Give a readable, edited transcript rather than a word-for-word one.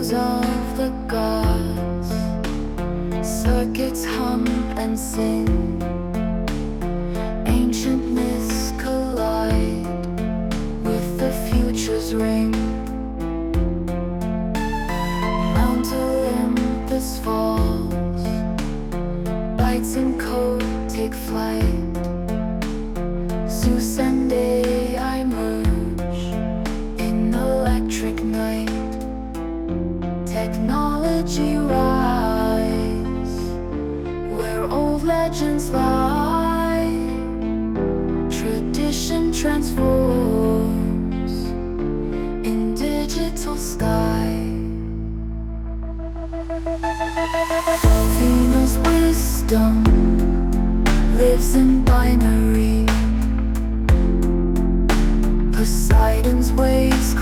echoes of the gods. Circuits hum and sing. Ancient myths collide with the future's ring. Mount Olympus falls. Lights and code take flight. Zeus and AI merge in electric night. Technology rise where old legends lie. Tradition transforms in digital sky. Venus' wisdom lives in binary. Poseidon's ways